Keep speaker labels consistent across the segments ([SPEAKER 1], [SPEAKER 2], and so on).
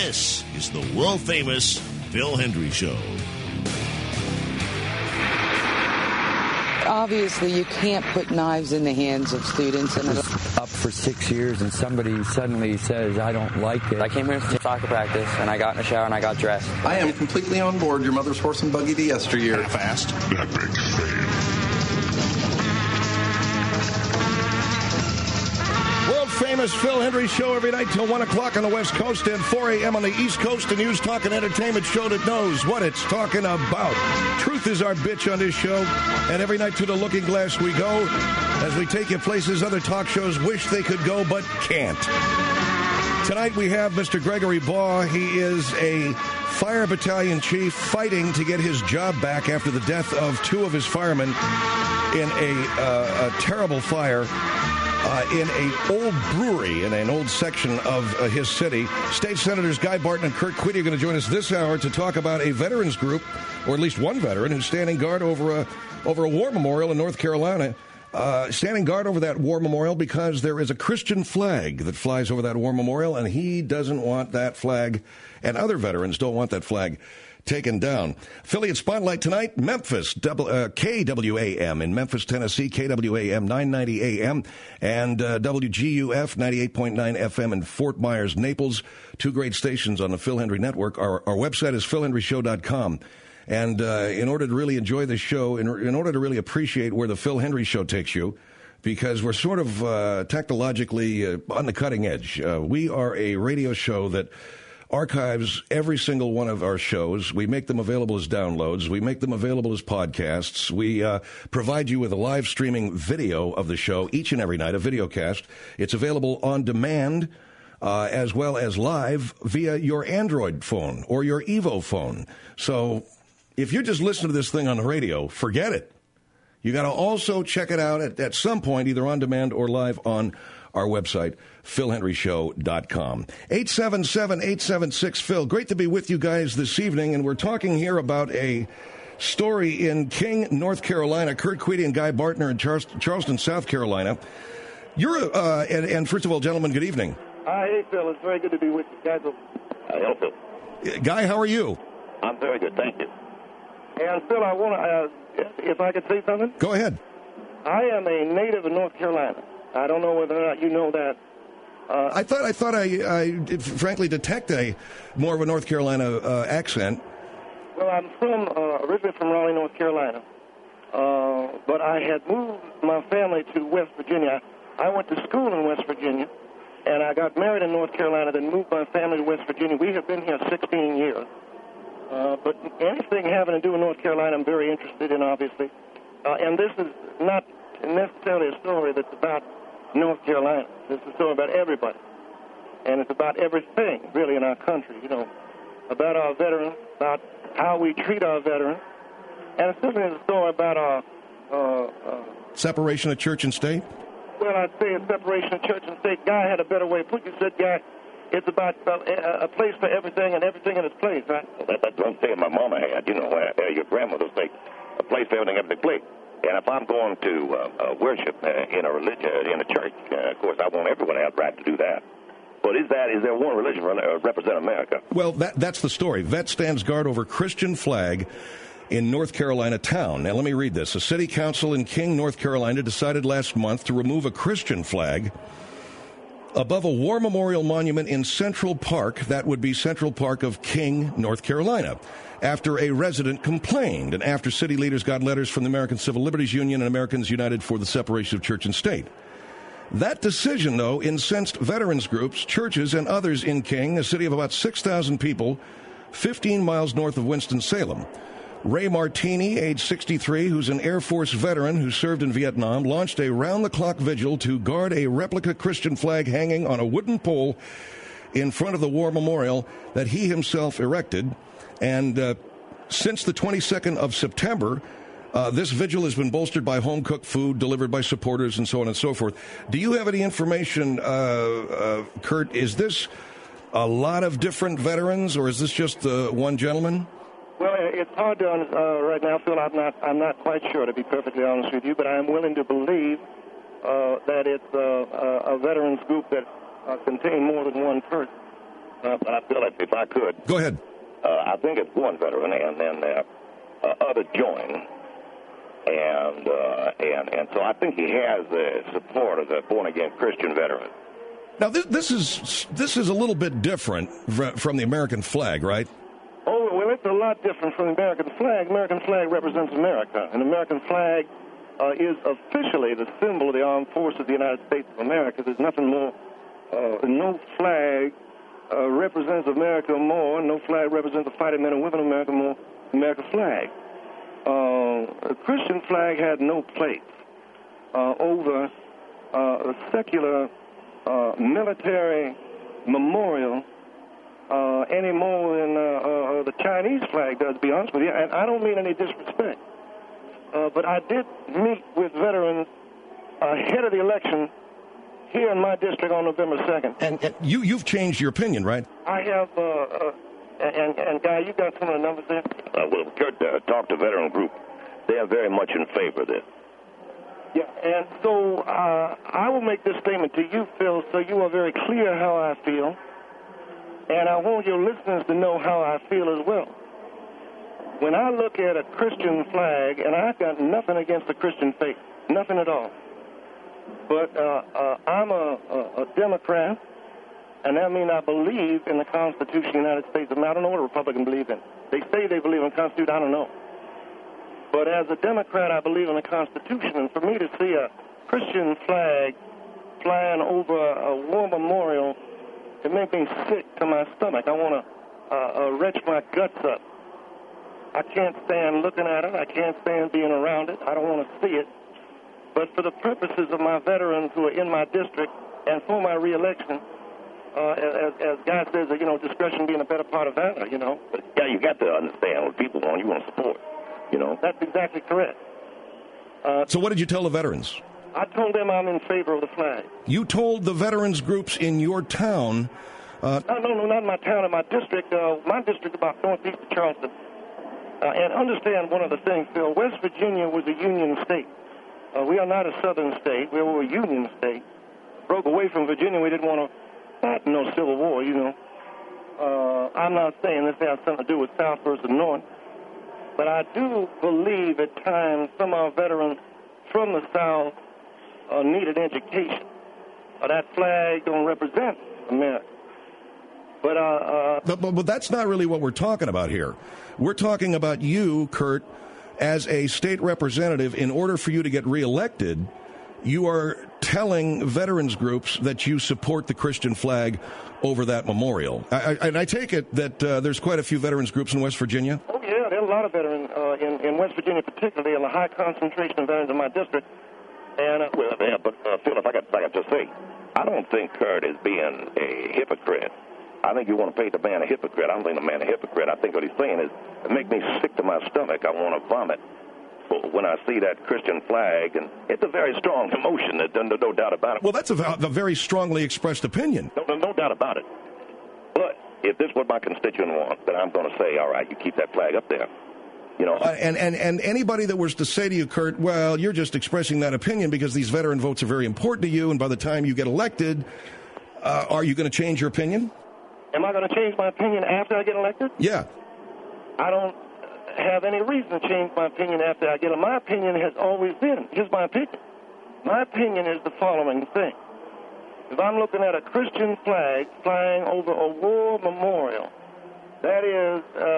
[SPEAKER 1] This is the world-famous Phil Hendrie Show.
[SPEAKER 2] Obviously, you can't put knives in the hands of students. And
[SPEAKER 3] up for 6 years, and somebody suddenly says, I don't like it.
[SPEAKER 4] I came here to soccer practice, and I got in the shower, and I got dressed.
[SPEAKER 5] I am completely on board your mother's horse and buggy the yesteryear.
[SPEAKER 1] Fast.
[SPEAKER 6] Epic fail.
[SPEAKER 7] World-famous Phil Hendrie Show every night till 1 o'clock on the West Coast and 4 a.m. on the East Coast. A news, talk, and entertainment show that knows what it's talking about. Truth is our bitch on this show, and every night to the Looking Glass we go as we take you places other talk shows wish they could go but can't. Tonight we have Mr. Gregory Baugh. He is a fire battalion chief fighting to get his job back after the death of two of his firemen in a terrible fire. In an old brewery in an old section of his city. State Senators Guy Barton and Kurt Quitte are going to join us this hour to talk about a veterans group, or at least one veteran, who's standing guard over a war memorial in North Carolina. Standing guard over that war memorial because there is a Christian flag that flies over that war memorial, and he doesn't want that flag, and other veterans don't want that flag taken down. Affiliate Spotlight tonight, Memphis, KWAM in Memphis, Tennessee, KWAM 990 AM, and WGUF 98.9 FM in Fort Myers, Naples. Two great stations on the Phil Hendrie Network. Our website is philhendrieshow.com. And in order to really enjoy the show, in order to really appreciate where the Phil Hendrie Show takes you, because we're sort of technologically on the cutting edge. We are a radio show that archives every single one of our shows. We make them available as downloads. We make them available as podcasts. We provide you with a live streaming video of the show each and every night, a video cast. It's available on demand as well as live via your Android phone or your Evo phone. So if you're just listening to this thing on the radio, forget it. You got to also check it out at some point, either on demand or live on our website, philhendrieshow.com. 877-876-PHIL. Great to be with you guys this evening, and we're talking here about a story in King, North Carolina. Kurt Quitte and Guy Barton in Charleston, South Carolina. You're, and first of all, gentlemen, good evening.
[SPEAKER 8] Hi, hey, Phil. It's very good to be with you guys.
[SPEAKER 9] Hello, Phil.
[SPEAKER 7] Guy, how are you?
[SPEAKER 9] I'm very good, thank you.
[SPEAKER 8] And, Phil, I want to, if I could say something?
[SPEAKER 7] Go ahead.
[SPEAKER 8] I am a native of North Carolina. I don't know whether or not you know that.
[SPEAKER 7] I thought I frankly detect a more of a North Carolina accent.
[SPEAKER 8] Well, I'm originally from Raleigh, North Carolina. But I had moved my family to West Virginia. I went to school in West Virginia, and I got married in North Carolina, then moved my family to West Virginia. We have been here 16 years. But anything having to do with North Carolina, I'm very interested in, obviously. And this is not necessarily a story that's about North Carolina. This is a story about everybody. And it's about everything, really, in our country, you know, about our veterans, about how we treat our veterans. And it's certainly a story about our...
[SPEAKER 7] separation of church and state?
[SPEAKER 8] Well, I'd say a separation of church and state. Guy had a better way to put it. He said, Guy, it's about a place for everything and everything in its place, right?
[SPEAKER 9] Well, that's one thing my mama had, you know, where your grandmother say, a place for everything, everything place. And if I'm going to worship in a religion, in a church, of course, I want everyone to have the right to do that. But is there one religion represent America?
[SPEAKER 7] Well, that's the story. Vet stands guard over Christian flag in North Carolina town. Now, let me read this. A city council in King, North Carolina, decided last month to remove a Christian flag above a war memorial monument in Central Park. That would be Central Park of King, North Carolina, after a resident complained and after city leaders got letters from the American Civil Liberties Union and Americans United for the Separation of Church and State. That decision, though, incensed veterans groups, churches, and others in King, a city of about 6,000 people, 15 miles north of Winston-Salem. Ray Martini, age 63, who's an Air Force veteran who served in Vietnam, launched a round-the-clock vigil to guard a replica Christian flag hanging on a wooden pole in front of the war memorial that he himself erected. And since the 22nd of September, this vigil has been bolstered by home-cooked food delivered by supporters and so on and so forth. Do you have any information, Kurt? Is this a lot of different veterans, or is this just one gentleman?
[SPEAKER 8] Well, it's hard to right now, Phil. I'm not quite sure, to be perfectly honest with you, but I am willing to believe that it's a veterans group that contain more than one person.
[SPEAKER 9] but I feel like if I could.
[SPEAKER 7] Go ahead.
[SPEAKER 9] I think it's one veteran, and then others join. And so I think he has the support of the born-again Christian veteran.
[SPEAKER 7] Now, this is a little bit different from the American flag, right?
[SPEAKER 8] Oh, well, it's a lot different from the American flag. American flag represents America. An American flag is officially the symbol of the armed forces of the United States of America. There's nothing more. No flag represents America more. No flag represents the fighting men and women of America more than America's flag. A Christian flag had no place over a secular military memorial any more than the Chinese flag does, to be honest with you. And I don't mean any disrespect. But I did meet with veterans ahead of the election here in my district on November 2nd.
[SPEAKER 7] And you've changed your opinion, right?
[SPEAKER 8] I have, and Guy, you got some of the numbers there?
[SPEAKER 9] Well, Kurt, talk to veteran group. They are very much in favor of this.
[SPEAKER 8] Yeah, and so I will make this statement to you, Phil, so you are very clear how I feel. And I want your listeners to know how I feel as well. When I look at a Christian flag, and I've got nothing against the Christian faith, nothing at all. But I'm a Democrat, and that means I believe in the Constitution of the United States. I don't know what a Republican believes in. They say they believe in the Constitution. I don't know. But as a Democrat, I believe in the Constitution. And for me to see a Christian flag flying over a war memorial, it makes me sick to my stomach. I want to retch my guts up. I can't stand looking at it. I can't stand being around it. I don't want to see it. But for the purposes of my veterans who are in my district and for my reelection, as Guy says, discretion being a better part of valor,
[SPEAKER 9] But, yeah, you got to understand what people want. You want to support,
[SPEAKER 8] That's exactly correct.
[SPEAKER 7] So what did you tell the veterans?
[SPEAKER 8] I told them I'm in favor of the flag.
[SPEAKER 7] You told the veterans groups in your town...
[SPEAKER 8] No, not in my town, in my district. My district about northeast of Charleston. And understand one of the things, Phil. West Virginia was a union state. We are not a southern state. We were a union state. Broke away from Virginia. We didn't want to fight no civil war, I'm not saying this has something to do with South versus North. But I do believe at times some of our veterans from the South needed education. That flag don't represent America.
[SPEAKER 7] But that's not really what we're talking about here. We're talking about you, Kurt, as a state representative. In order for you to get reelected, you are telling veterans groups that you support the Christian flag over that memorial. And I take it that there's quite a few veterans groups in West Virginia?
[SPEAKER 8] Oh, yeah, there are a lot of veterans in West Virginia particularly, a high concentration of veterans in my district. And
[SPEAKER 9] but Phil, if I got to say, I don't think Kurt is being a hypocrite. I think you want to paint the man a hypocrite. I don't think the man a hypocrite. I think what he's saying is, it makes me sick to my stomach. I want to vomit when I see that Christian flag, and it's a very strong emotion. There's no doubt about it.
[SPEAKER 7] Well, that's a very strongly expressed opinion.
[SPEAKER 9] No doubt about it. But if this is what my constituent wants, then I'm going to say, all right, you keep that flag up there.
[SPEAKER 7] And anybody that was to say to you, Kurt, well, you're just expressing that opinion because these veteran votes are very important to you, and by the time you get elected, are you going to change your opinion?
[SPEAKER 8] Am I going to change my opinion after I get elected?
[SPEAKER 7] Yeah.
[SPEAKER 8] I don't have any reason to change my opinion after I get elected. My opinion has always been, here's my opinion. My opinion is the following thing. If I'm looking at a Christian flag flying over a war memorial, that is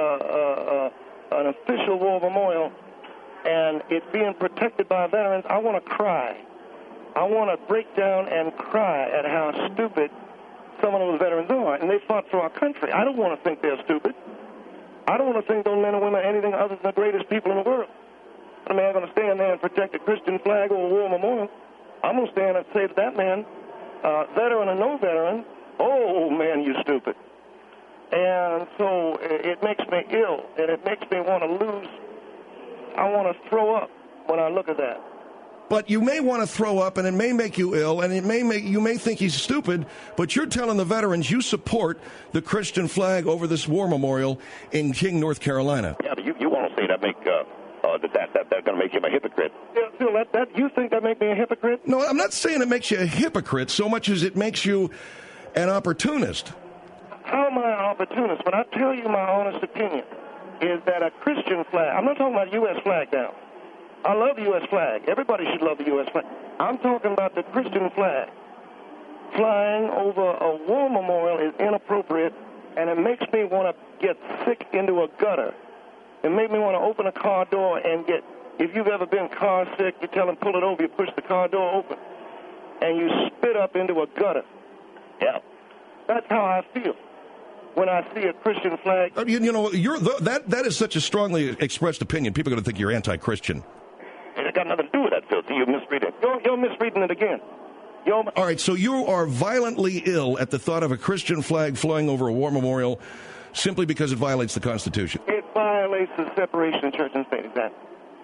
[SPEAKER 8] an official war memorial, and it's being protected by veterans, I want to cry. I want to break down and cry at how stupid some of those veterans are, and they fought for our country. I don't want to think they're stupid. I don't want to think those men and women are anything other than the greatest people in the world. I mean, I'm going to stand there and protect a Christian flag or a war memorial. I'm going to stand and say to that man, veteran or no veteran, oh, man, you stupid. And so it makes me ill, and it makes me want to lose. I want to throw up when I look at that.
[SPEAKER 7] But you may want to throw up, and it may make you ill, and you may think he's stupid, but you're telling the veterans you support the Christian flag over this war memorial in King, North Carolina.
[SPEAKER 9] Yeah, but you want to say that that's going to make you a hypocrite.
[SPEAKER 8] Yeah, Phil, you think that makes me a hypocrite?
[SPEAKER 7] No, I'm not saying it makes you a hypocrite so much as it makes you an opportunist.
[SPEAKER 8] How am I opportunist. But I tell you my honest opinion is that a Christian flag, I'm not talking about the U.S. flag now. I love the U.S. flag. Everybody should love the U.S. flag. I'm talking about the Christian flag. Flying over a war memorial is inappropriate, and it makes me want to get sick into a gutter. It makes me want to open a car door and get, if you've ever been car sick, you tell them pull it over, you push the car door open, and you spit up into a gutter. Yeah. That's how I feel when I see a Christian flag.
[SPEAKER 7] You know, that is such a strongly expressed opinion. People are going to think you're anti-Christian.
[SPEAKER 9] It got nothing to do with that, Phil. You're misreading it.
[SPEAKER 8] You're misreading it again.
[SPEAKER 7] All right, so you are violently ill at the thought of a Christian flag flying over a war memorial simply because it violates the Constitution.
[SPEAKER 8] It violates the separation of church and state, exactly.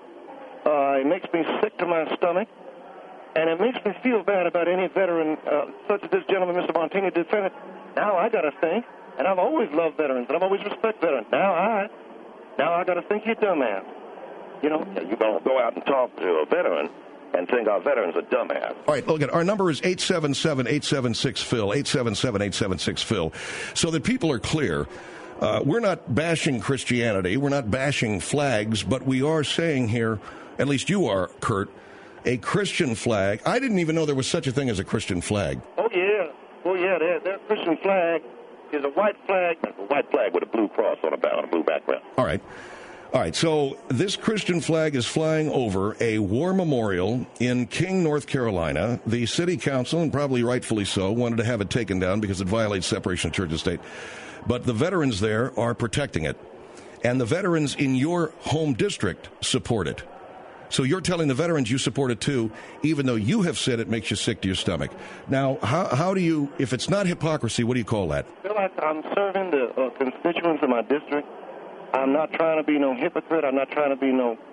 [SPEAKER 8] It makes me sick to my stomach, and it makes me feel bad about any veteran, such as this gentleman, Mr. Montini, defendant. Now I got to think, and I've always loved veterans, and I've always respected veterans. Now I got to think you're dumbass. You know,
[SPEAKER 9] you don't go out and talk to a veteran and think our veterans are dumbass.
[SPEAKER 7] All right, look, our number is 877-876-PHIL, 877-876-PHIL, so that people are clear. We're not bashing Christianity. We're not bashing flags, but we are saying here, at least you are, Kurt, a Christian flag. I didn't even know there was such a thing as a Christian flag.
[SPEAKER 8] Oh, yeah. That Christian flag is a white flag.
[SPEAKER 9] A white flag with a blue cross on a blue background.
[SPEAKER 7] All right, so this Christian flag is flying over a war memorial in King, North Carolina. The city council, and probably rightfully so, wanted to have it taken down because it violates separation of church and state. But the veterans there are protecting it. And the veterans in your home district support it. So you're telling the veterans you support it too, even though you have said it makes you sick to your stomach. Now, how do you, if it's not hypocrisy, what do you call that?
[SPEAKER 8] I feel like I'm serving the constituents of my district. I'm not trying to be no hypocrite. I'm not trying to be no,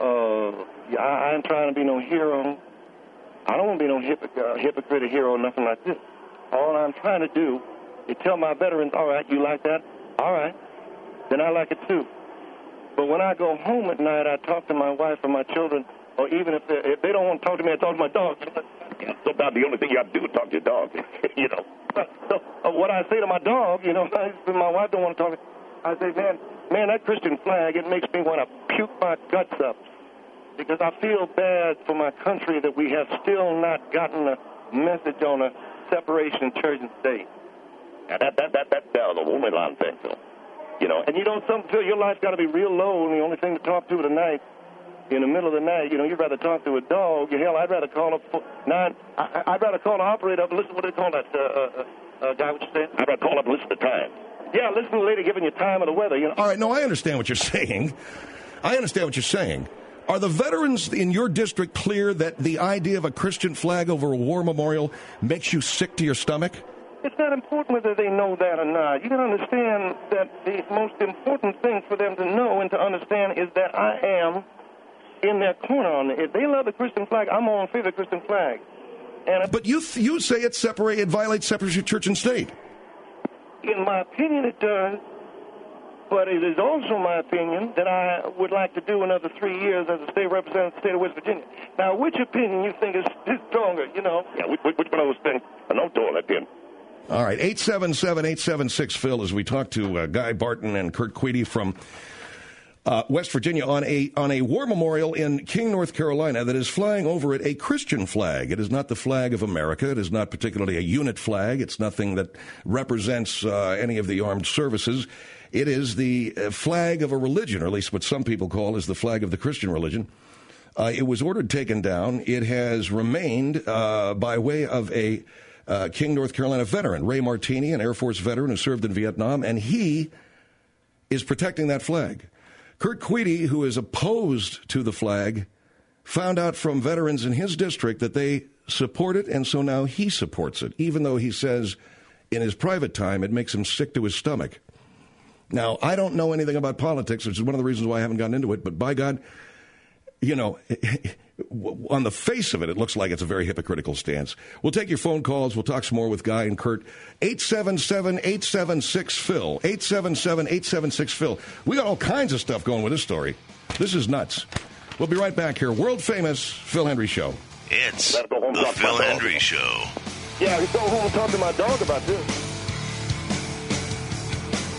[SPEAKER 8] I ain't trying to be no hero. I don't want to be no hypocrite or hero or nothing like this. All I'm trying to do is tell my veterans, all right, you like that? All right. Then I like it too. But when I go home at night, I talk to my wife or my children, or even if they don't want to talk to me, I talk to my dog.
[SPEAKER 9] So about the only thing you have to do is talk to your dog, you know.
[SPEAKER 8] So what I say to my dog, you know, my wife don't want to talk to me, I say, man, that Christian flag, it makes me want to puke my guts up because I feel bad for my country that we have still not gotten a message on a separation of church and state.
[SPEAKER 9] Now, that's the woman line thing, Phil. You know,
[SPEAKER 8] and you know something, Phil, your life's got to be real low, and the only thing to talk to at night, in the middle of the night, you know, you'd rather talk to a dog. Hell, I'd rather call I'd rather call an operator up and listen. What do they call that guy? What you saying?
[SPEAKER 9] I'd rather call up and listen to time.
[SPEAKER 8] Yeah, listen to the lady giving you time of the weather. You know.
[SPEAKER 7] All right, no, I understand what you're saying. Are the veterans in your district clear that the idea of a Christian flag over a war memorial makes you sick to your stomach?
[SPEAKER 8] It's not important whether they know that or not. You can understand that the most important thing for them to know and to understand is that I am in their corner on it. If they love the Christian flag, I'm on favor of the Christian flag.
[SPEAKER 7] But you say it violates separation of church and state.
[SPEAKER 8] In my opinion, it does. But it is also my opinion that I would like to do another 3 years as a state representative of the state of West Virginia. Now, which opinion you think is stronger, you know?
[SPEAKER 9] Yeah, which one of those things? No door, that did.
[SPEAKER 7] All right, 877-876-PHIL as we talk to Guy Barton and Kurt Queedy from West Virginia on a war memorial in King, North Carolina that is flying over it a Christian flag. It is not the flag of America. It is not particularly a unit flag. It's nothing that represents any of the armed services. It is the flag of a religion, or at least what some people call is the flag of the Christian religion. It was ordered taken down. It has remained by way of a King, North Carolina veteran, Ray Martini, an Air Force veteran who served in Vietnam, and he is protecting that flag. Kurt Queedy, who is opposed to the flag, found out from veterans in his district that they support it, and so now he supports it, even though he says in his private time it makes him sick to his stomach. Now, I don't know anything about politics, which is one of the reasons why I haven't gotten into it, but by God, you know, on the face of it, it looks like it's a very hypocritical stance. We'll take your phone calls. We'll talk some more with Guy and Kurt. 877-876-PHIL. 877-876-PHIL. We got all kinds of stuff going with this story. This is nuts. We'll be right back here. World-famous Phil Hendry Show.
[SPEAKER 1] It's the Phil Hendry Show.
[SPEAKER 8] Yeah, I can go home and talk to my dog about this.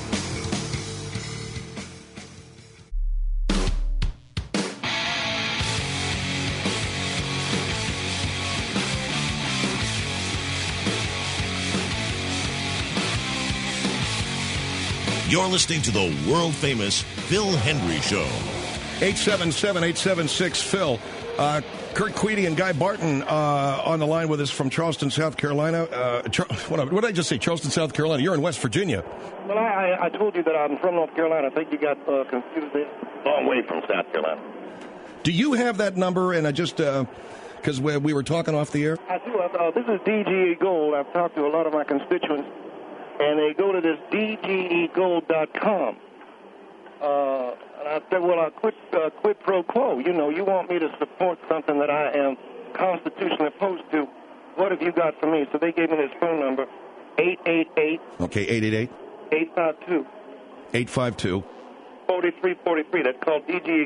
[SPEAKER 1] You're listening to the world-famous Phil Hendry Show.
[SPEAKER 7] 877-876-PHIL. Kurt Queedy and Guy Barton on the line with us from Charleston, South Carolina. What did I just say? Charleston, South Carolina. You're in West Virginia.
[SPEAKER 8] Well, I told you that I'm from North Carolina. I think you got confused there.
[SPEAKER 9] Long way from South Carolina.
[SPEAKER 7] Do you have that number? And I just, because we were talking off the air?
[SPEAKER 8] I do. This is DGE Gold. I've talked to a lot of my constituents, and they go to this DGEGold.com. And I said, well, quid pro quo. You know, you want me to support something that I am constitutionally opposed to. What have you got for me? So they gave me this phone number, 888.
[SPEAKER 7] Okay, 888.
[SPEAKER 8] 852.
[SPEAKER 7] 852.
[SPEAKER 8] 4343. That's called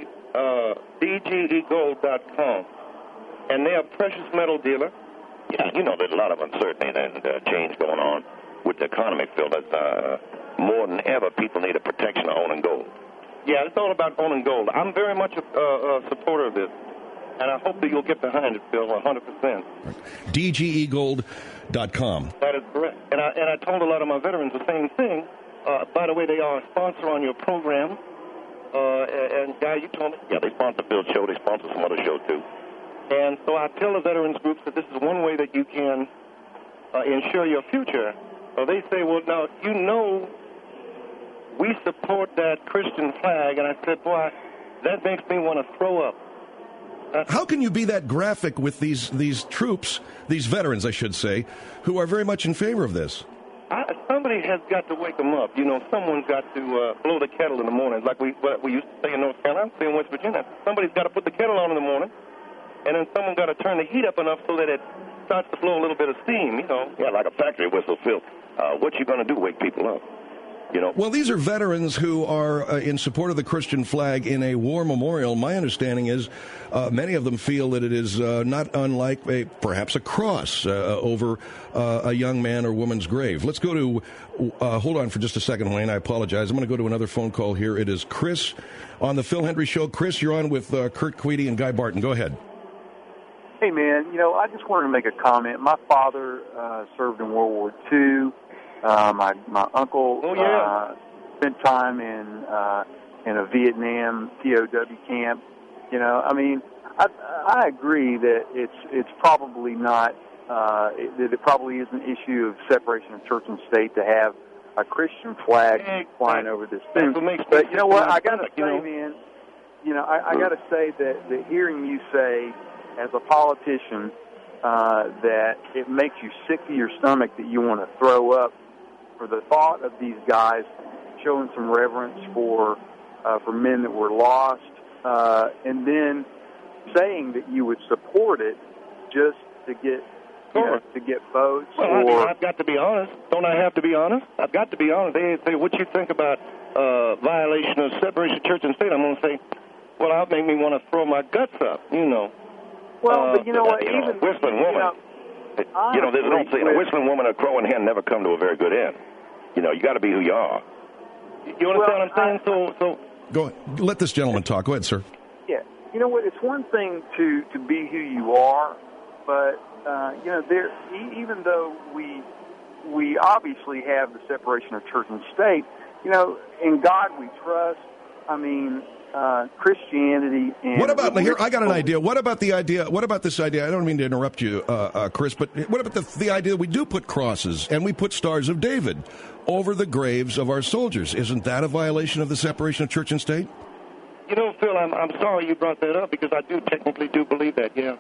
[SPEAKER 8] DGEGold.com. And they're a precious metal dealer.
[SPEAKER 9] Yeah, you know, there's a lot of uncertainty and change going on with the economy, Phil. More than ever, people need a protection of owning gold.
[SPEAKER 8] Yeah, it's all about owning gold. I'm very much a supporter of this, and I hope that you'll get behind it, Phil, 100%.
[SPEAKER 7] DGEGold.com.
[SPEAKER 8] That is correct. And I told a lot of my veterans the same thing. By the way, they are a sponsor on your program. And, Guy, you told me.
[SPEAKER 9] Yeah, they sponsor Bill's show. They sponsor some other show, too.
[SPEAKER 8] And so I tell the veterans groups that this is one way that you can ensure your future. They say, well, now, you know, we support that Christian flag. And I said, boy, that makes me want to throw up.
[SPEAKER 7] How can you be that graphic with these troops, these veterans, I should say, who are very much in favor of this?
[SPEAKER 8] Somebody has got to wake them up. You know, someone's got to blow the kettle in the morning, like we used to say in North Carolina, say in West Virginia. Somebody's got to put the kettle on in the morning, and then someone got to turn the heat up enough so that it starts to blow a little bit of steam, you know.
[SPEAKER 9] Yeah, like a factory whistle, Phil. What you going to do, wake people up? You know?
[SPEAKER 7] Well, these are veterans who are in support of the Christian flag in a war memorial. My understanding is many of them feel that it is not unlike perhaps a cross over a young man or woman's grave. Let's go to, hold on for just a second, Wayne. I apologize. I'm going to go to another phone call here. It is Chris on the Phil Hendry Show. Chris, you're on with Kurt Queedy and Guy Barton. Go ahead.
[SPEAKER 6] Hey, man, you know, I just wanted to make a comment. My father served in World War II. My uncle spent time in a Vietnam POW camp. You know, I mean, I agree that it's probably not that it probably is an issue of separation of church and state to have a Christian flag flying over this thing. But you know what? I got to say, man, you know, I got to say that hearing you say as a politician that it makes you sick to your stomach that you want to throw up for the thought of these guys showing some reverence for men that were lost, and then saying that you would support it just to get votes.
[SPEAKER 8] Well, I mean, I've got to be honest. Don't I have to be honest? I've got to be honest. They say, what you think about violation of separation of church and state? I'm going to say, well, that'll make me want to throw my guts up, you know.
[SPEAKER 6] Well, but you know what? Even
[SPEAKER 9] whistling woman. You know, there's an old saying, a whistling woman and a crowing hen never come to a very good end. You know, you got to be who you are.
[SPEAKER 8] You understand what I'm saying? So
[SPEAKER 7] go ahead. Let this gentleman talk. Go ahead, sir.
[SPEAKER 6] Yeah. You know what? It's one thing to be who you are, but you know, even though we obviously have the separation of church and state, you know, in God we trust. I mean, Christianity and
[SPEAKER 7] what about here? I got an idea. What about the idea? What about this idea? I don't mean to interrupt you, Chris, but what about the idea that we do put crosses and we put stars of David over the graves of our soldiers? Isn't that a violation of the separation of church and state?
[SPEAKER 8] You know, Phil, I'm sorry you brought that up because I technically do believe that. Yeah.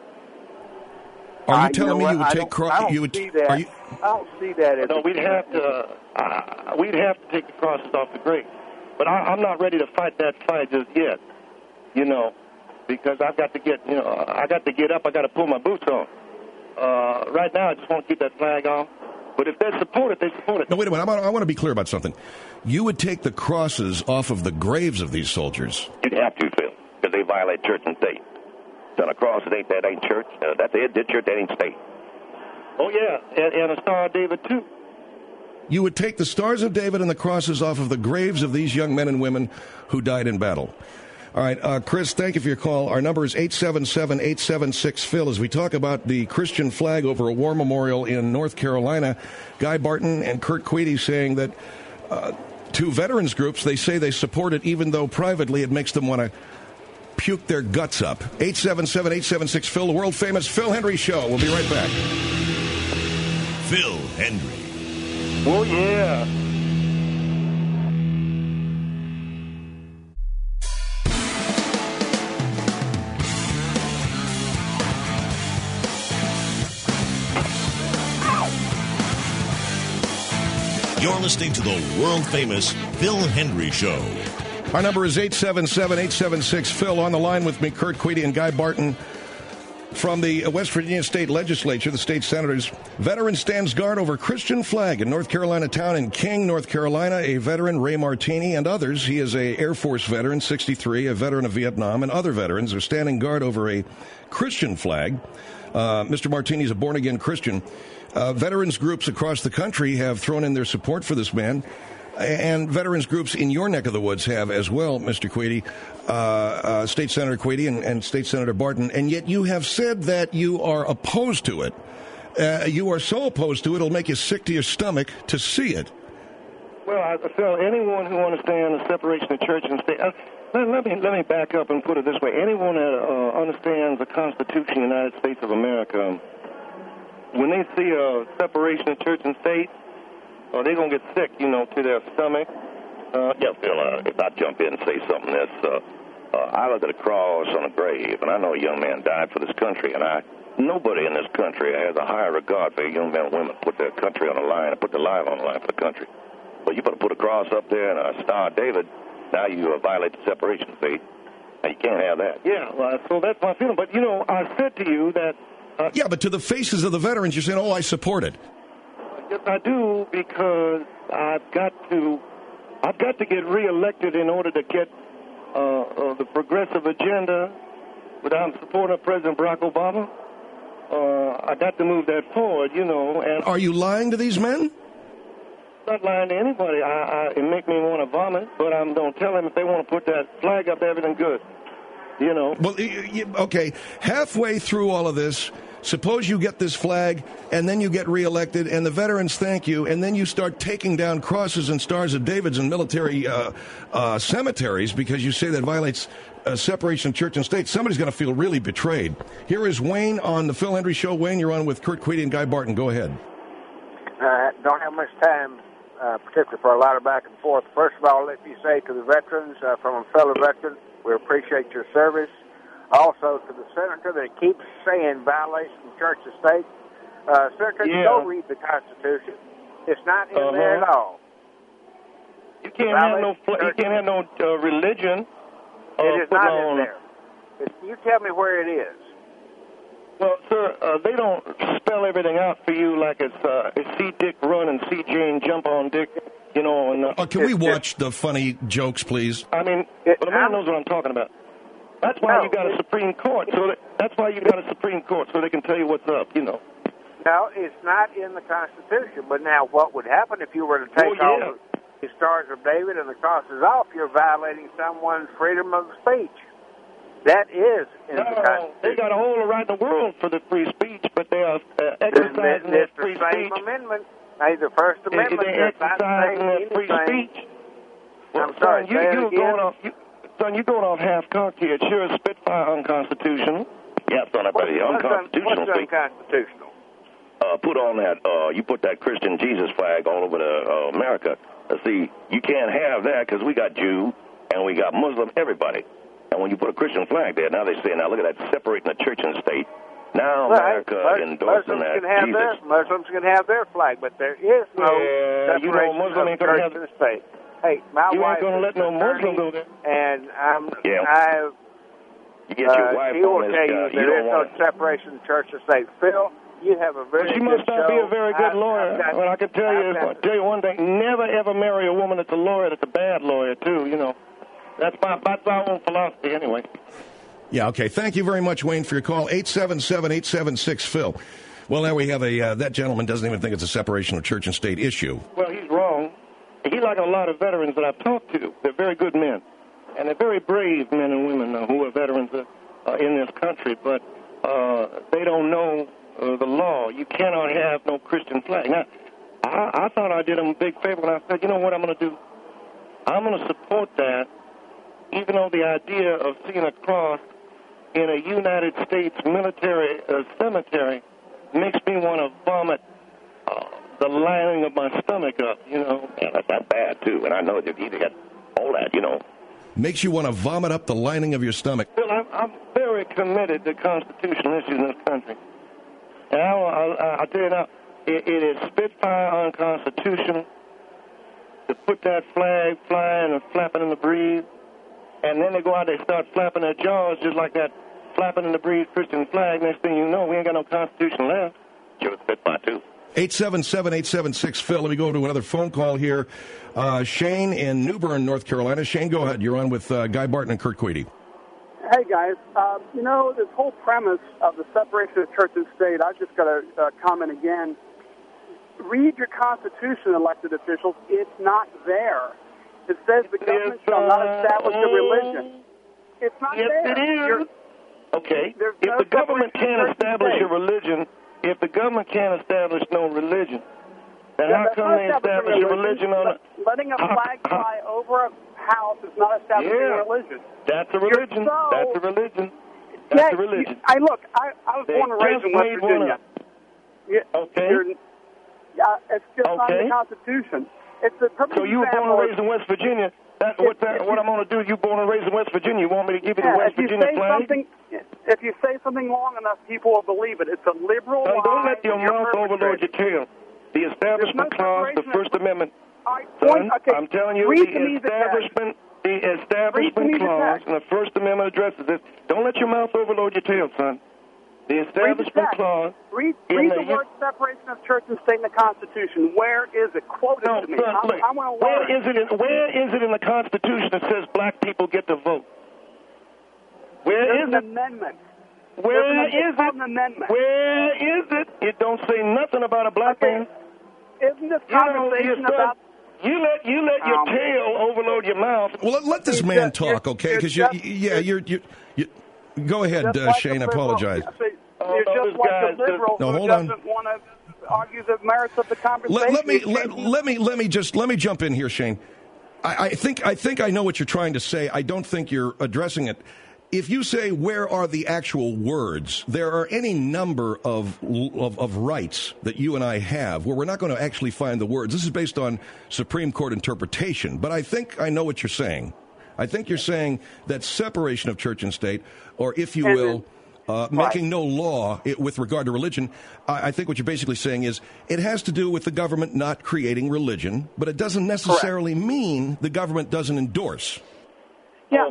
[SPEAKER 7] Are you telling me you would take crosses?
[SPEAKER 6] I don't see that. I don't see that as.
[SPEAKER 8] No, we'd have to take the crosses off the grave. But I'm not ready to fight that fight just yet, you know, because I've got to get, you know, I got to get up. I got to pull my boots on. Right now, I just want to keep that flag on. But if they support it, they support it.
[SPEAKER 7] No, wait a minute. I want to be clear about something. You would take the crosses off of the graves of these soldiers.
[SPEAKER 9] You'd have to, Phil, because they violate church and state. So a cross, that ain't church. That's it. That church, that ain't state.
[SPEAKER 8] Oh, yeah, and a Star of David, too.
[SPEAKER 7] You would take the Stars of David and the crosses off of the graves of these young men and women who died in battle. All right, Chris, thank you for your call. Our number is 877-876-PHIL. As we talk about the Christian flag over a war memorial in North Carolina, Guy Barton and Kurt Queedy saying that to veterans groups, they say they support it, even though privately it makes them want to puke their guts up. 877-876-PHIL, the world-famous Phil Hendrie Show. We'll be right back.
[SPEAKER 1] Phil Hendrie.
[SPEAKER 8] Oh, yeah.
[SPEAKER 1] You're listening to the world-famous Phil Hendrie Show.
[SPEAKER 7] Our number is 877-876-PHIL. On the line with me, Kurt Queedy and Guy Barton from the West Virginia State Legislature, the state senators. Veteran stands guard over Christian flag in North Carolina town in King, North Carolina. A veteran, Ray Martini, and others. He is a Air Force veteran, 63, a veteran of Vietnam, and other veterans are standing guard over a Christian flag. Mr. Martini is a born-again Christian. Veterans groups across the country have thrown in their support for this man, and veterans groups in your neck of the woods have as well, Mr. Queedy, State Senator Queedy and State Senator Barton, and yet you have said that you are opposed to it. You are so opposed to it, it'll make you sick to your stomach to see it.
[SPEAKER 8] Well, Phil, anyone who understands the separation of church and state... Let me back up and put it this way. Anyone that understands the Constitution of the United States of America, when they see a separation of church and state, they're going to get sick, to their stomach.
[SPEAKER 9] Yeah, Phil, if I jump in and say something, I look at a cross on a grave, and I know a young man died for this country, and nobody in this country has a higher regard for young men and women put their country on the line and put their life on the line for the country. But you better put a cross up there and a Star of David. Now you violate the separation of faith, and you can't have that.
[SPEAKER 8] Yeah, well, so that's my feeling. But, I said to you that...
[SPEAKER 7] yeah, but to the faces of the veterans, you're saying, I support it.
[SPEAKER 8] Yes, I do, because I've got to get reelected in order to get the progressive agenda without supporting President Barack Obama. I got to move that forward, And
[SPEAKER 7] are you lying to these men?
[SPEAKER 8] I'm not lying to anybody. It make me want to vomit, but I'm going to tell them if they want to put that flag up, everything good.
[SPEAKER 7] Well, okay, halfway through all of this, suppose you get this flag, and then you get reelected, and the veterans thank you, and then you start taking down crosses and stars of Davids in military cemeteries because you say that violates separation of church and state. Somebody's going to feel really betrayed. Here is Wayne on the Phil Hendrie Show. Wayne, you're on with Kurt Queedy and Guy Barton. Go ahead.
[SPEAKER 10] Don't have much time, particularly for a lot of back and forth. First of all, let me say to the veterans, from a fellow veteran, we appreciate your service. Also, to the senator that keeps saying violation of church and state, senator, go read the Constitution. It's not in there at all.
[SPEAKER 8] You can't have no religion.
[SPEAKER 10] It is not in there. You tell me where it is.
[SPEAKER 8] Well, sir, they don't spell everything out for you like it's see Dick run and see Jane jump on Dick.
[SPEAKER 7] Can we watch the funny jokes, please?
[SPEAKER 8] I mean, the man knows what I'm talking about. That's why you got a Supreme Court. That's why you got a Supreme Court, so they can tell you what's up. No,
[SPEAKER 10] it's not in the Constitution. But now, what would happen if you were to take all the Stars of David and the crosses off? You're violating someone's freedom of speech. That is in the Constitution.
[SPEAKER 8] They got a whole right in the world for the free speech, but they are exercising their free speech.
[SPEAKER 10] It's the same amendment. The First Amendment is not saying
[SPEAKER 8] free speech.
[SPEAKER 10] Well, I'm sorry,
[SPEAKER 8] you're going off half-cocked here. It sure is spitfire unconstitutional.
[SPEAKER 9] Yeah, son, I bet it's unconstitutional.
[SPEAKER 10] What's unconstitutional?
[SPEAKER 9] Put on that, you put that Christian Jesus flag all over America. See, you can't have that because we got Jew and we got Muslim, everybody. And when you put a Christian flag there, now they say, now look at that, separating the church and state. Now America endorsing that Jesus.
[SPEAKER 10] Muslims can have their flag, but there is no separation
[SPEAKER 8] Muslim
[SPEAKER 10] of church and state. Hey, my wife
[SPEAKER 8] ain't going to let no Muslim go there.
[SPEAKER 10] And
[SPEAKER 9] you get your wife
[SPEAKER 10] he will
[SPEAKER 9] on this
[SPEAKER 10] tell you there is no separation of church and state. Phil, you have a very
[SPEAKER 8] she
[SPEAKER 10] good
[SPEAKER 8] must not be a very good lawyer. But I can tell you one thing: never ever marry a woman that's a lawyer that's a bad lawyer too. That's my own philosophy anyway.
[SPEAKER 7] Yeah, okay. Thank you very much, Wayne, for your call. 877-876-PHIL. Well, now we have that gentleman doesn't even think it's a separation of church and state issue.
[SPEAKER 8] Well, he's wrong. He, like a lot of veterans that I've talked to, they're very good men. And they're very brave men and women who are veterans in this country. But they don't know the law. You cannot have no Christian flag. Now, I thought I did him a big favor when I said, you know what I'm going to do? I'm going to support that, even though the idea of seeing a cross in a United States military cemetery makes me want to vomit the lining of my stomach up, you know.
[SPEAKER 9] Yeah, that's bad, too. And I know that you got all that, you know.
[SPEAKER 7] Makes you want to vomit up the lining of your stomach.
[SPEAKER 8] Well, I'm very committed to constitutional issues in this country. And I'll tell you now, it is spitfire unconstitutional to put that flag flying and flapping in the breeze, and then they go out, they start flapping their jaws just like that flapping in the breeze Christian flag. Next thing you know, we ain't got no constitution left.
[SPEAKER 9] Sure, spitfire, too.
[SPEAKER 7] 877-876-PHIL. Let me go to another phone call here. Shane in New Bern, North Carolina. Shane, go ahead. You're on with Guy Barton and Kurt Queedy.
[SPEAKER 11] Hey, guys. You know, this whole premise of the separation of church and state, I just got to comment again. Read your Constitution, elected officials. It's not there. It says the government shall not establish a religion. It's not there.
[SPEAKER 8] Yes, it is. Okay. If the government can't establish a religion, if the government can't establish no religion, then how come they establish a religion on a...
[SPEAKER 11] Letting a flag fly over a house is not establishing a religion.
[SPEAKER 8] That's a religion. That's a religion. That's a religion.
[SPEAKER 11] I was born and raised in West Virginia.
[SPEAKER 8] Okay.
[SPEAKER 11] It's just not in the Constitution. It's the perfect
[SPEAKER 8] So you were born and raised in West Virginia. What I'm going to do, you born and raised in West Virginia, you want me to give you the West Virginia flag?
[SPEAKER 11] If you say something long enough, people will believe it. It's a liberal lie.
[SPEAKER 8] Don't let your mouth overload your tail. The Establishment Clause, the First Amendment. Son, I'm telling you, the Establishment Clause and the First Amendment addresses this. Don't let your mouth overload your tail, son. The Establishment Clause.
[SPEAKER 11] Read the word separation of church and state in the Constitution. Where is it? Quote it to me. I want to learn.
[SPEAKER 8] Where is it in the Constitution that says black people get to vote? Where is it?
[SPEAKER 11] Amendment.
[SPEAKER 8] Where is it?
[SPEAKER 11] Amendment.
[SPEAKER 8] Where is it? It don't say nothing about a black man.
[SPEAKER 11] Isn't this conversation about...
[SPEAKER 8] You let your tail overload your mouth.
[SPEAKER 7] Well, let this man talk, okay? Because you're go ahead, Shane. I apologize.
[SPEAKER 11] You're just like the liberal who doesn't want to argue the merits of the conversation.
[SPEAKER 7] Let me jump in here, Shane. I think I know what you're trying to say. I don't think you're addressing it. If you say where are the actual words, there are any number of rights that you and I have where we're not going to actually find the words. This is based on Supreme Court interpretation, but I think I know what you're saying. I think you're saying that separation of church and state, or if you will, making no law with regard to religion, I think what you're basically saying is it has to do with the government not creating religion, but it doesn't necessarily mean the government doesn't endorse.
[SPEAKER 11] Yeah,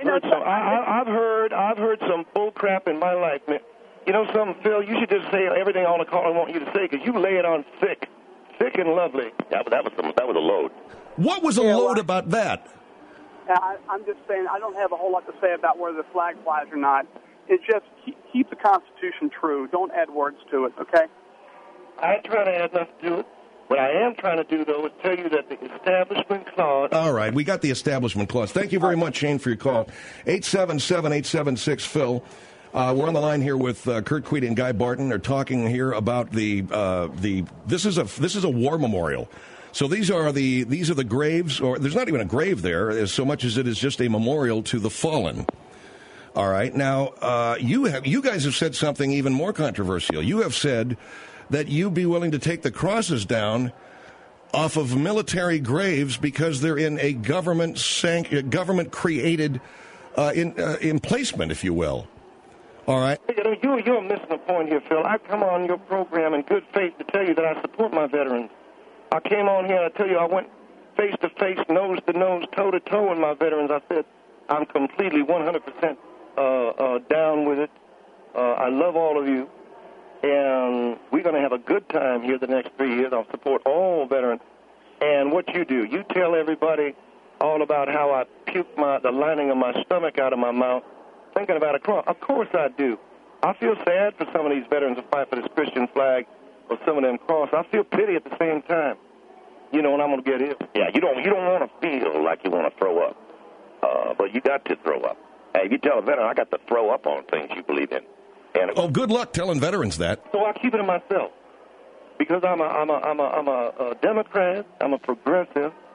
[SPEAKER 8] I've heard some bull crap in my life, man. You know something, Phil? You should just say everything on the call I want you to say, because you lay it on thick and lovely.
[SPEAKER 9] Yeah, but that was a load.
[SPEAKER 7] What was a load about that?
[SPEAKER 11] I'm just saying I don't have a whole lot to say about whether the flag flies or not. It's just keep the Constitution true. Don't add words to it, okay?
[SPEAKER 8] I ain't trying to add nothing to it. What I am trying to do, though, is tell you that the Establishment Clause...
[SPEAKER 7] All right, we got the Establishment Clause. Thank you very much, Shane, for your call. 877-876-PHIL. We're on the line here with Kurt Queedy and Guy Barton. They're talking here about this is a war memorial. So these are the graves, or there's not even a grave there, as so much as it is just a memorial to the fallen. All right, now you guys have said something even more controversial. You have said that you'd be willing to take the crosses down off of military graves because they're in a government-created emplacement, if you will. All right?
[SPEAKER 8] You're missing a point here, Phil. I come on your program in good faith to tell you that I support my veterans. I came on here and I tell you I went face-to-face, nose-to-nose, toe-to-toe with my veterans. I said I'm completely 100% down with it. I love all of you. And we're going to have a good time here the next 3 years. I'll support all veterans. And what you do, you tell everybody all about how I puke the lining of my stomach out of my mouth, thinking about a cross. Of course I do. I feel sad for some of these veterans who fight for this Christian flag or some of them cross. I feel pity at the same time. You know, and I'm going to get ill.
[SPEAKER 9] Yeah, you don't want to feel like you want to throw up, but you got to throw up. Hey, if you tell a veteran, I got to throw up on things you believe in.
[SPEAKER 7] And good luck telling veterans that.
[SPEAKER 8] So I keep it to myself because I'm a Democrat. I'm a progressive.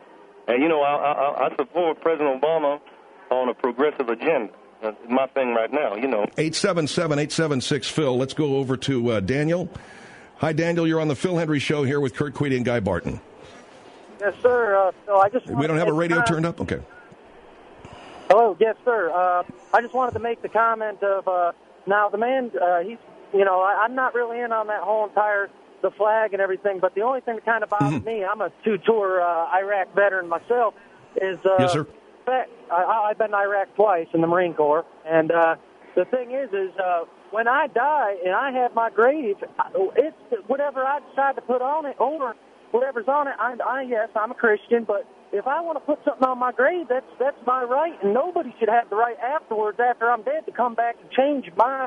[SPEAKER 8] And, you know, I support President Obama on a progressive agenda. That's my thing right now, you know.
[SPEAKER 7] 877-876-PHIL. Let's go over to Daniel. Hi, Daniel. You're on the Phil Hendry Show here with Kurt Queedy and Guy Barton.
[SPEAKER 12] Yes, sir. So I just
[SPEAKER 7] we don't have a radio turned up? Okay.
[SPEAKER 12] Hello. Yes, sir. I just wanted to make the comment of now the man, he's, you know, I'm not really in on that whole entire, the flag and everything, but the only thing that kind of bothers me, I'm a two-tour Iraq veteran myself, is
[SPEAKER 7] yes, sir.
[SPEAKER 12] I've been in Iraq twice in the Marine Corps, and the thing is when I die and I have my grave, it's whatever I decide to put on it, or whatever's on it. Yes, I'm a Christian, but if I want to put something on my grave, that's my right, and nobody should have the right afterwards, after I'm dead, to come back and change my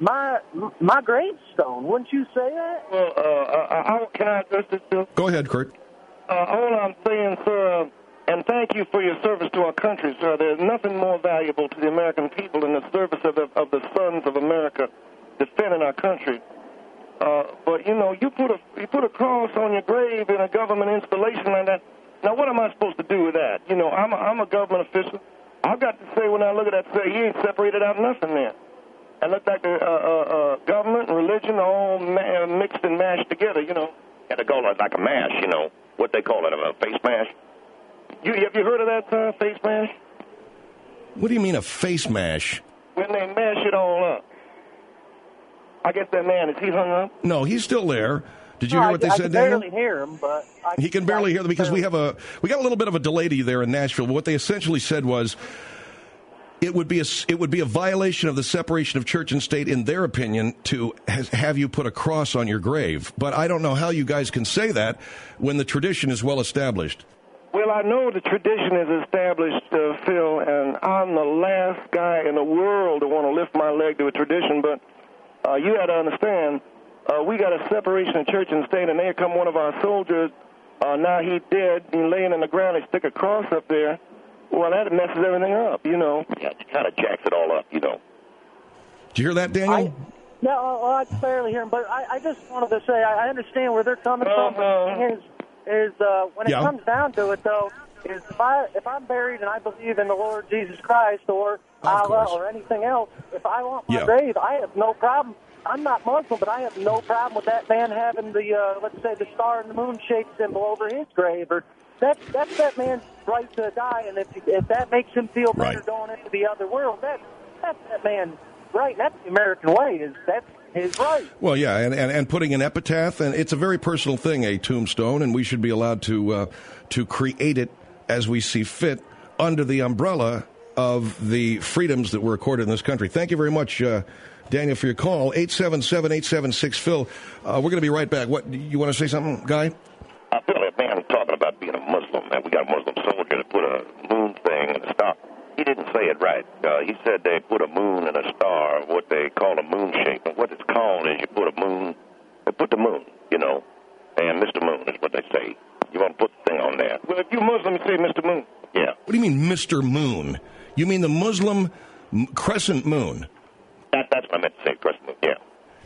[SPEAKER 12] gravestone. Wouldn't you say that?
[SPEAKER 8] Well, can I address this, Bill?
[SPEAKER 7] Go ahead, Kurt.
[SPEAKER 8] All I'm saying, sir, and thank you for your service to our country, sir. There's nothing more valuable to the American people than the service of the sons of America defending our country. But you know, you put a cross on your grave in a government installation like that. Now, what am I supposed to do with that? You know, I'm a government official. I've got to say, when I look at that, say, he ain't separated out nothing there. I look like the government and religion all mixed and mashed together, you know.
[SPEAKER 9] Yeah, they call it like a mash, you know. What they call it, a face mash?
[SPEAKER 8] Have you heard of that face mash?
[SPEAKER 7] What do you mean a face mash?
[SPEAKER 8] When they mash it all up. I guess that man, is he hung up?
[SPEAKER 7] No, he's still there. Did you hear what they said, Daniel?
[SPEAKER 12] I can barely hear him, but...
[SPEAKER 7] He can barely hear them because we got a little bit of a delay there in Nashville. But what they essentially said was it would be a violation of the separation of church and state, in their opinion, to have you put a cross on your grave. But I don't know how you guys can say that when the tradition is well established.
[SPEAKER 8] Well, I know the tradition is established, Phil, and I'm the last guy in the world to want to lift my leg to a tradition, but you got to understand, we got a separation of church and state, and there come one of our soldiers. Now he's dead, he's laying in the ground, they stick a cross up there. Well, that messes everything up, you know.
[SPEAKER 9] Yeah, it kind of jacks it all up, you know.
[SPEAKER 7] Did you hear that, Daniel?
[SPEAKER 12] I can barely hear him, but I just wanted to say I understand where they're coming from. When it comes down to it, though, is if I'm buried and I believe in the Lord Jesus Christ or Allah or anything else, if I want my grave, I have no problem. I'm not Muslim, but I have no problem with that man having the, let's say, the star and the moon shaped symbol over his grave. Or that's that man's right to die, and if that makes him feel better going into the other world, that's that man's right. That's the American way. That's his right.
[SPEAKER 7] Well, yeah, and putting an epitaph, and it's a very personal thing, a tombstone, and we should be allowed to create it as we see fit under the umbrella of the freedoms that were accorded in this country. Thank you very much, Daniel, for your call. 877-876-PHIL. We're going to be right back. What, you want to say something, Guy?
[SPEAKER 9] Phil, that man talking about being a Muslim, and we got a Muslim soldier that put a moon thing in a star. He didn't say it right. He said they put a moon and a star, what they call a moon shape. And what it's called is you put a moon, they put the moon, you know, and Mr. Moon is what they say. You want to put the thing on there.
[SPEAKER 8] Well, if you're Muslim, you say Mr. Moon.
[SPEAKER 9] Yeah.
[SPEAKER 7] What do you mean, Mr. Moon? You mean the Muslim crescent moon?
[SPEAKER 9] That's what I meant to say, crescent moon, yeah.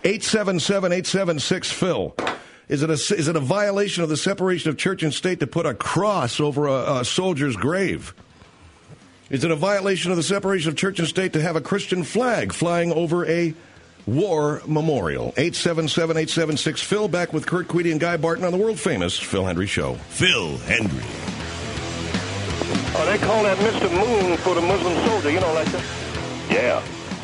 [SPEAKER 7] 877-876-PHIL. Is it a violation of the separation of church and state to put a cross over a soldier's grave? Is it a violation of the separation of church and state to have a Christian flag flying over a war memorial? 877-876-PHIL. Back with Kurt Queedy and Guy Barton on the world-famous Phil Hendry Show.
[SPEAKER 1] Phil Hendry.
[SPEAKER 8] They call that Mr. Moon for the Muslim soldier, you know, like that?
[SPEAKER 9] Yeah.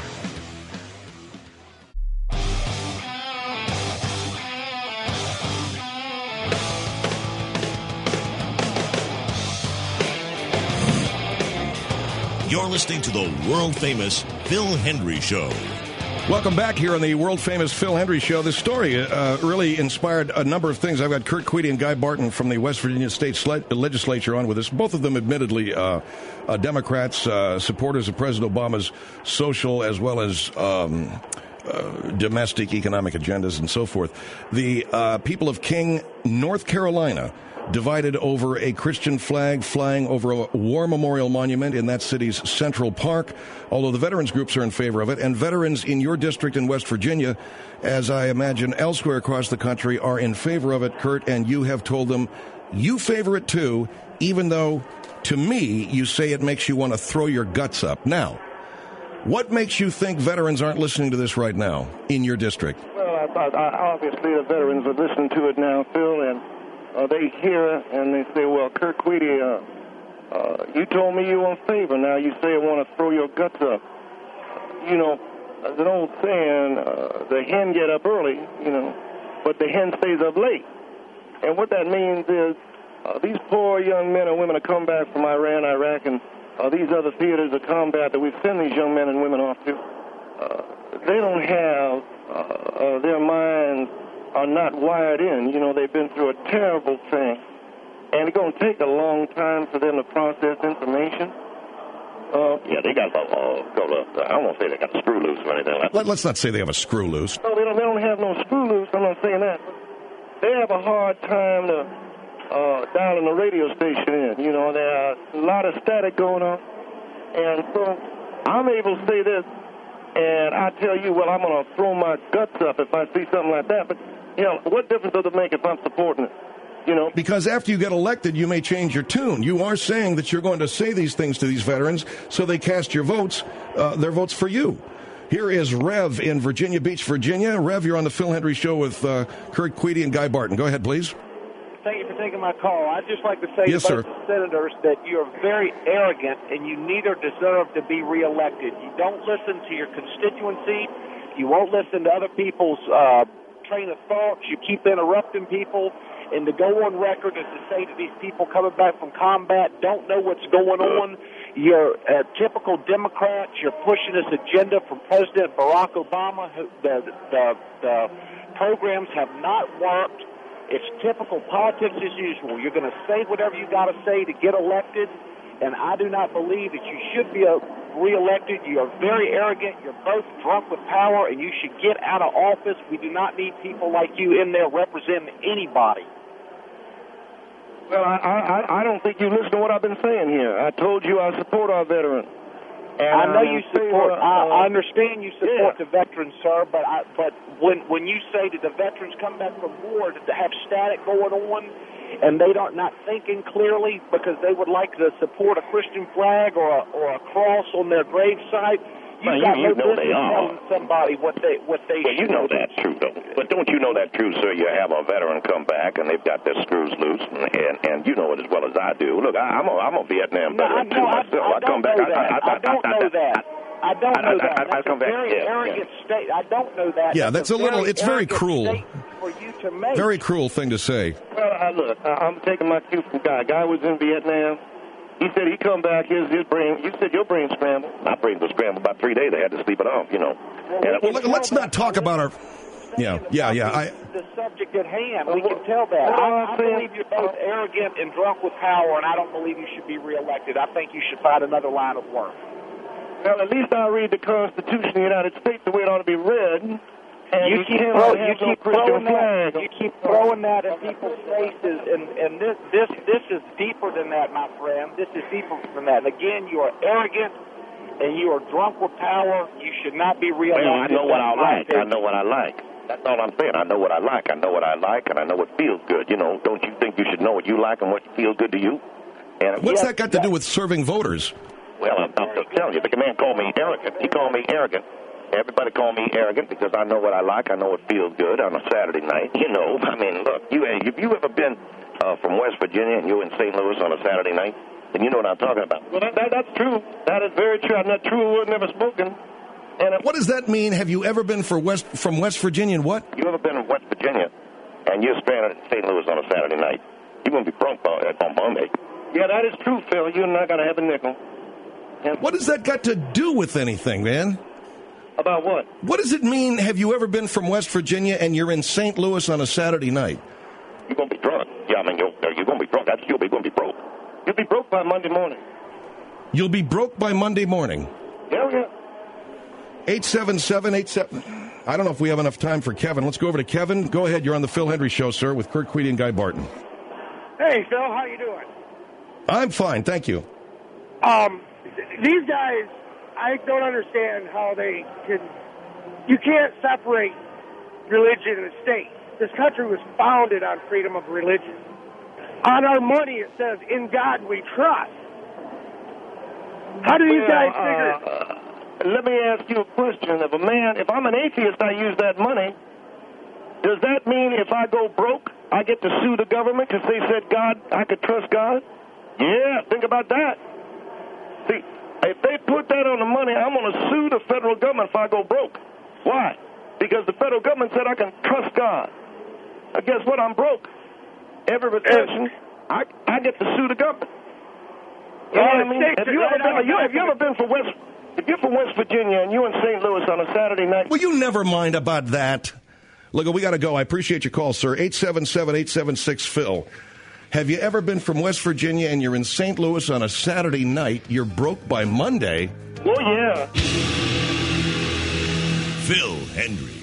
[SPEAKER 1] You're listening to the world-famous Phil Hendry Show.
[SPEAKER 7] Welcome back here on the world-famous Phil Hendry Show. This story really inspired a number of things. I've got Kurt Queedy and Guy Barton from the West Virginia State Legislature on with us. Both of them admittedly Democrats, supporters of President Obama's social as well as domestic economic agendas and so forth. The people of King, North Carolina, divided over a Christian flag flying over a war memorial monument in that city's Central Park, although the veterans groups are in favor of it. And veterans in your district in West Virginia, as I imagine elsewhere across the country, are in favor of it, Kurt, and you have told them you favor it too, even though To me, you say it makes you want to throw your guts up. Now, what makes you think veterans aren't listening to this right now in your district?
[SPEAKER 8] Well, obviously the veterans are listening to it now, Phil, and they hear it and they say, well, Kirk Queedy, you told me you were in favor. Now you say you want to throw your guts up. You know, there's an old saying, the hen get up early, you know, but the hen stays up late. And what that means is these poor young men and women that come back from Iran, Iraq, and these other theaters of combat that we send these young men and women off to, they don't have, their minds are not wired in. You know, they've been through a terrible thing. And it's going to take a long time for them to process information.
[SPEAKER 9] Yeah, they got I don't want to say they got a screw loose or anything like that.
[SPEAKER 7] Let's not say they have a screw loose.
[SPEAKER 8] No, they don't have no screw loose. I'm not saying that. They have a hard time to dialing the radio station in. You know, there's a lot of static going on. And so I'm able to say this, and I tell you, well, I'm going to throw my guts up if I see something like that. But, you know, what difference does it make if I'm supporting it? You know,
[SPEAKER 7] because after you get elected, you may change your tune. You are saying that you're going to say these things to these veterans so they cast your votes, their votes for you. Here is Rev in Virginia Beach, Virginia. Rev, you're on the Phil Hendry Show with Kurt Queedy and Guy Barton. Go ahead, please.
[SPEAKER 13] Thank you for taking my call. I'd just like to say
[SPEAKER 7] yes,
[SPEAKER 13] to both the senators that you're very arrogant and you neither deserve to be reelected. You don't listen to your constituency. You won't listen to other people's train of thoughts. You keep interrupting people. And to go on record and to say to these people coming back from combat don't know what's going on. You're a typical Democrat. You're pushing this agenda from President Barack Obama. The programs have not worked. It's typical politics as usual. You're going to say whatever you got to say to get elected, and I do not believe that you should be reelected. You are very arrogant. You're both drunk with power, and you should get out of office. We do not need people like you in there representing anybody.
[SPEAKER 8] Well, I don't think you listen to what I've been saying here. I told you I support our veterans. And
[SPEAKER 13] I know you support. I understand you support the veterans, sir. But when you say that the veterans come back from war to have static going on, and they don't not thinking clearly because they would like to support a Christian flag or a cross on their gravesite,
[SPEAKER 9] you know they are.
[SPEAKER 13] Telling somebody what they.
[SPEAKER 9] Well, you know that's true, though. But don't you know that true, sir? You have a veteran come back and they've got their screws loose, and you know it as well as I do. Look, I'm a Vietnam veteran too myself. I come back.
[SPEAKER 13] I don't know that. I don't know that. That's a very arrogant state. I don't know that.
[SPEAKER 7] Yeah, that's a little. It's very cruel.
[SPEAKER 13] For you to make.
[SPEAKER 7] Very cruel thing to say.
[SPEAKER 8] Well, look, I'm taking my cue from Guy. Guy was in Vietnam. He said he come back, his brain, you said your brain scrambled.
[SPEAKER 9] My brain was scrambled about 3 days. They had to sleep it off, you know.
[SPEAKER 7] Well, let's not talk about our... Yeah.
[SPEAKER 13] The subject at hand, we can tell that. I believe you're both arrogant and drunk with power, and I don't believe you should be reelected. I think you should find another line of work.
[SPEAKER 8] Well, at least I read the Constitution of the United States the way it ought to be read. And
[SPEAKER 13] you keep throwing that in people's faces, and this is deeper than that, my friend. This is deeper than that. And again, you are arrogant, and you are drunk with power. You should not be reelected.
[SPEAKER 9] Well, I know what I like. I know what I like. That's all I'm saying. I know what I like. I know what I like, and I know what feels good. You know, don't you think you should know what you like and what feels good to you? And
[SPEAKER 7] what's that got to do with serving voters?
[SPEAKER 9] Well, I'm just telling you. The man called me arrogant. He called me arrogant. Everybody call me arrogant because I know what I like. I know it feels good on a Saturday night. You know, I mean, look, have you ever been from West Virginia and you're in St. Louis on a Saturday night? Then you know what I'm talking about.
[SPEAKER 8] Well, that's true. That is very true. I'm not true word never spoken. And
[SPEAKER 7] what does that mean? Have you ever been from West Virginia and what?
[SPEAKER 9] You ever been in West Virginia and you're stranded in St. Louis on a Saturday night? You're going to be drunk on Monday.
[SPEAKER 8] Yeah, that is true, Phil. You and I got to have a nickel.
[SPEAKER 7] What has that got to do with anything, man?
[SPEAKER 8] About what?
[SPEAKER 7] What does it mean, have you ever been from West Virginia and you're in St. Louis on a Saturday night?
[SPEAKER 9] You're going to be drunk. Yeah, I mean, you're going to be drunk. You're going to be broke.
[SPEAKER 8] You'll be broke by Monday morning.
[SPEAKER 7] You'll be broke by Monday morning?
[SPEAKER 8] Yeah.
[SPEAKER 7] 877-87... I don't know if we have enough time for Kevin. Let's go over to Kevin. Go ahead. You're on the Phil Hendry Show, sir, with Kurt Queedy and Guy Barton.
[SPEAKER 14] Hey, Phil. How you doing?
[SPEAKER 7] I'm fine. Thank you.
[SPEAKER 14] These guys... I don't understand how they can... You can't separate religion and state. This country was founded on freedom of religion. On our money, it says, in God we trust. How do these guys figure?
[SPEAKER 8] Let me ask you a question. If I'm an atheist, I use that money. Does that mean if I go broke, I get to sue the government because they said I could trust God? Yeah, think about that. See, if they put that on the money, I'm going to sue the federal government if I go broke. Why? Because the federal government said I can trust God. I guess what? I'm broke. Every recession, I get to sue the government. You know what I mean? Have you ever been from if you're from West Virginia and you're in St. Louis on a Saturday night?
[SPEAKER 7] Will you never mind about that? Look, we got to go. I appreciate your call, sir. 877-876-PHIL. Have you ever been from West Virginia and you're in St. Louis on a Saturday night? You're broke by Monday.
[SPEAKER 8] Oh, yeah.
[SPEAKER 1] Phil Hendrie.